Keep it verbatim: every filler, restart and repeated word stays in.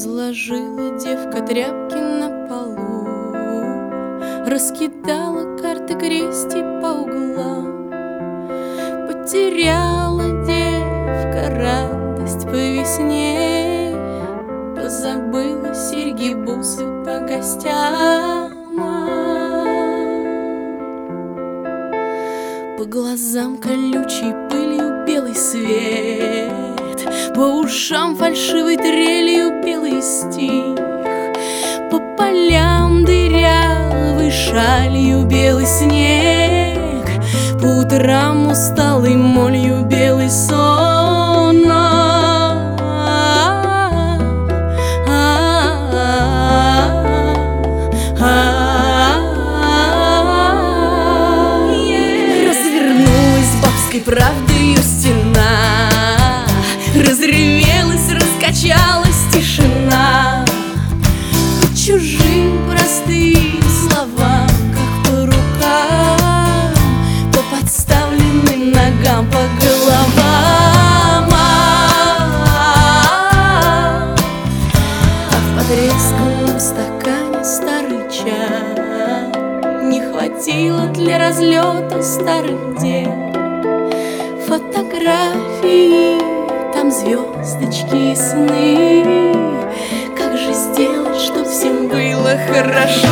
Разложила девка тряпки на полу, раскидала карты крести по углам. Потеряла девка радость по весне, позабыла серьги, бусы по гостям. По глазам колючей пылью белый свет, по ушам фальшивой трелью белый стих, по полям дырявой шалью белый снег, по утрам усталой молью белый сон. Развернулась бабской правдою стена, разревелась, раскачалась тишина. По чужим простым словам, как по рукам, по подставленным ногам, по головам. А в потресканном стакане старый чай не хватило для разлета старых дел. Фотографии, там звездочки и сны. Как же сделать, чтоб всем было хорошо?